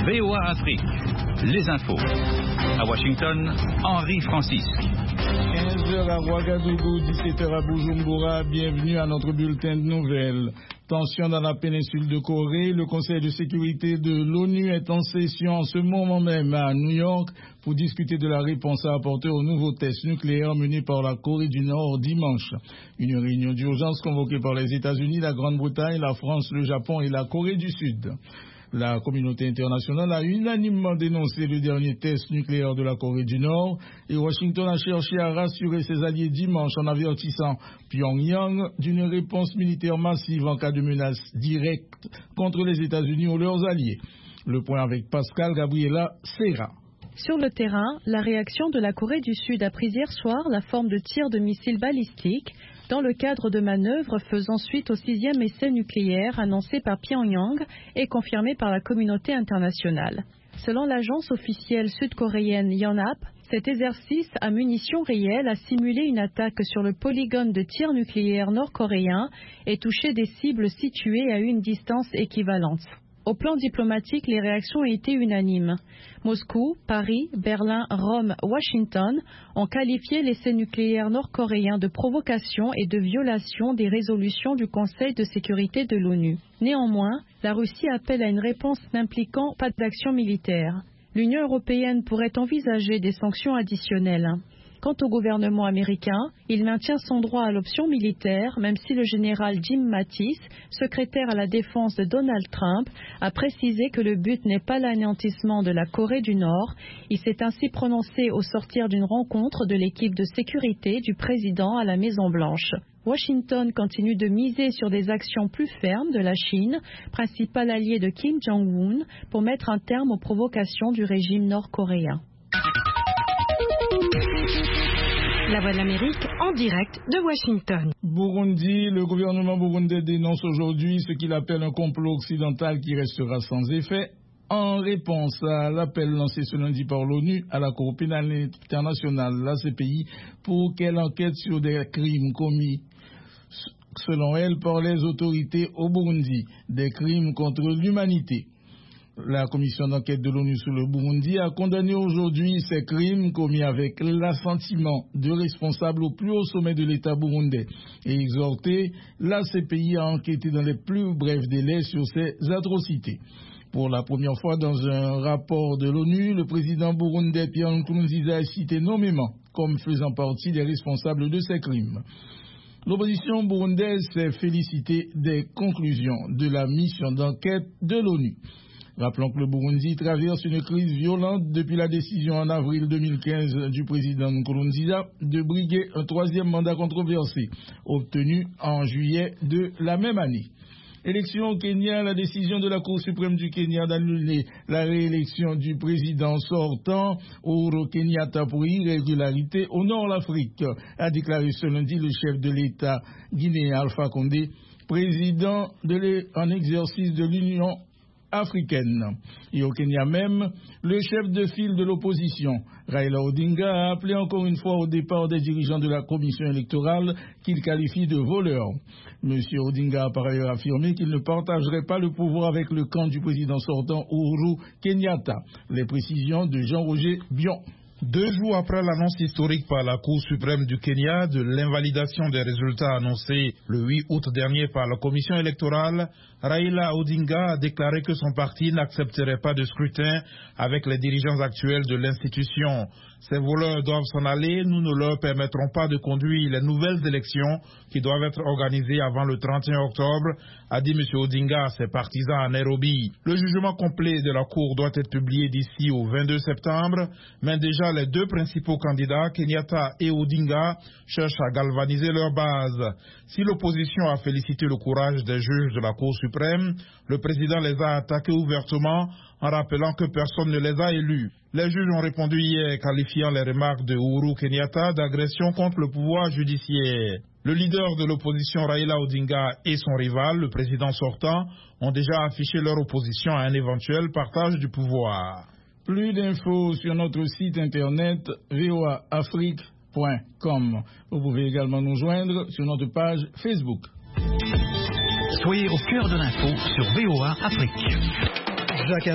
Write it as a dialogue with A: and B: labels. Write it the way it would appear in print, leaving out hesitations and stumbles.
A: VOA Afrique, les infos. À Washington, Henri Francis.
B: 15h à Ouagadougou, 17h à Bujumbura. Bienvenue à notre bulletin de nouvelles. Tension dans la péninsule de Corée. Le Conseil de sécurité de l'ONU est en session en ce moment même à New York pour discuter de la réponse à apporter aux nouveaux tests nucléaires menés par la Corée du Nord dimanche. Une réunion d'urgence convoquée par les États-Unis, la Grande-Bretagne, la France, le Japon et la Corée du Sud. La communauté internationale a unanimement dénoncé le dernier test nucléaire de la Corée du Nord et Washington a cherché à rassurer ses alliés dimanche en avertissant Pyongyang d'une réponse militaire massive en cas de menace directe contre les États-Unis ou leurs alliés. Le point avec Pascal Gabriela Serra.
C: Sur le terrain, la réaction de la Corée du Sud a pris hier soir la forme de tirs de missiles balistiques dans le cadre de manœuvres faisant suite au 6e essai nucléaire annoncé par Pyongyang et confirmé par la communauté internationale. Selon l'agence officielle sud-coréenne Yonhap, cet exercice à munitions réelles a simulé une attaque sur le polygone de tir nucléaire nord-coréen et touché des cibles situées à une distance équivalente. Au plan diplomatique, les réactions ont été unanimes. Moscou, Paris, Berlin, Rome, Washington ont qualifié l'essai nucléaire nord-coréen de provocation et de violation des résolutions du Conseil de sécurité de l'ONU. Néanmoins, la Russie appelle à une réponse n'impliquant pas d'action militaire. L'Union européenne pourrait envisager des sanctions additionnelles. Quant au gouvernement américain, il maintient son droit à l'option militaire, même si le général Jim Mattis, secrétaire à la défense de Donald Trump, a précisé que le but n'est pas l'anéantissement de la Corée du Nord. Il s'est ainsi prononcé au sortir d'une rencontre de l'équipe de sécurité du président à la Maison-Blanche. Washington continue de miser sur des actions plus fermes de la Chine, principal allié de Kim Jong-un, pour mettre un terme aux provocations du régime nord-coréen.
D: La Voix de l'Amérique en direct de Washington.
B: Burundi, le gouvernement burundais dénonce aujourd'hui ce qu'il appelle un complot occidental qui restera sans effet en réponse à l'appel lancé ce lundi par l'ONU à la Cour pénale internationale, la CPI, pour qu'elle enquête sur des crimes commis, selon elle, par les autorités au Burundi, des crimes contre l'humanité. La commission d'enquête de l'ONU sur le Burundi a condamné aujourd'hui ces crimes commis avec l'assentiment de responsables au plus haut sommet de l'État burundais et exhorté la CPI à enquêter dans les plus brefs délais sur ces atrocités. Pour la première fois dans un rapport de l'ONU, le président burundais Pierre Nkurunziza est cité nommément comme faisant partie des responsables de ces crimes. L'opposition burundaise s'est félicitée des conclusions de la mission d'enquête de l'ONU. Rappelons que le Burundi traverse une crise violente depuis la décision en avril 2015 du président Nkurunziza de briguer un troisième mandat controversé, obtenu en juillet de la même année. Élection au Kenya, la décision de la Cour suprême du Kenya d'annuler la réélection du président sortant, Uhuru Kenyatta, pour irrégularité honore l'Afrique, a déclaré ce lundi le chef de l'État guinéen Alpha Condé, président en exercice de l'Union africaine. Et au Kenya même, le chef de file de l'opposition, Raila Odinga, a appelé encore une fois au départ des dirigeants de la commission électorale qu'il qualifie de voleurs. Monsieur Odinga a par ailleurs affirmé qu'il ne partagerait pas le pouvoir avec le camp du président sortant Uhuru Kenyatta. Les précisions de Jean-Roger Bion.
E: 2 jours après l'annonce historique par la Cour suprême du Kenya de l'invalidation des résultats annoncés le 8 août dernier par la commission électorale, Raila Odinga a déclaré que son parti n'accepterait pas de scrutin avec les dirigeants actuels de l'institution. Ces voleurs doivent s'en aller, nous ne leur permettrons pas de conduire les nouvelles élections qui doivent être organisées avant le 31 octobre, a dit M. Odinga à ses partisans à Nairobi. Le jugement complet de la Cour doit être publié d'ici au 22 septembre, mais déjà les 2 principaux candidats, Kenyatta et Odinga, cherchent à galvaniser leur base. Si l'opposition a félicité le courage des juges de la Cour suprême, le président les a attaqués ouvertement en rappelant que personne ne les a élus. Les juges ont répondu hier, qualifiant les remarques de Uhuru Kenyatta d'agression contre le pouvoir judiciaire. Le leader de l'opposition Raila Odinga et son rival, le président sortant, ont déjà affiché leur opposition à un éventuel partage du pouvoir.
B: Plus d'infos sur notre site internet voaafrique.com. Vous pouvez également nous joindre sur notre page Facebook.
A: Soyez au cœur de l'info sur VOA Afrique.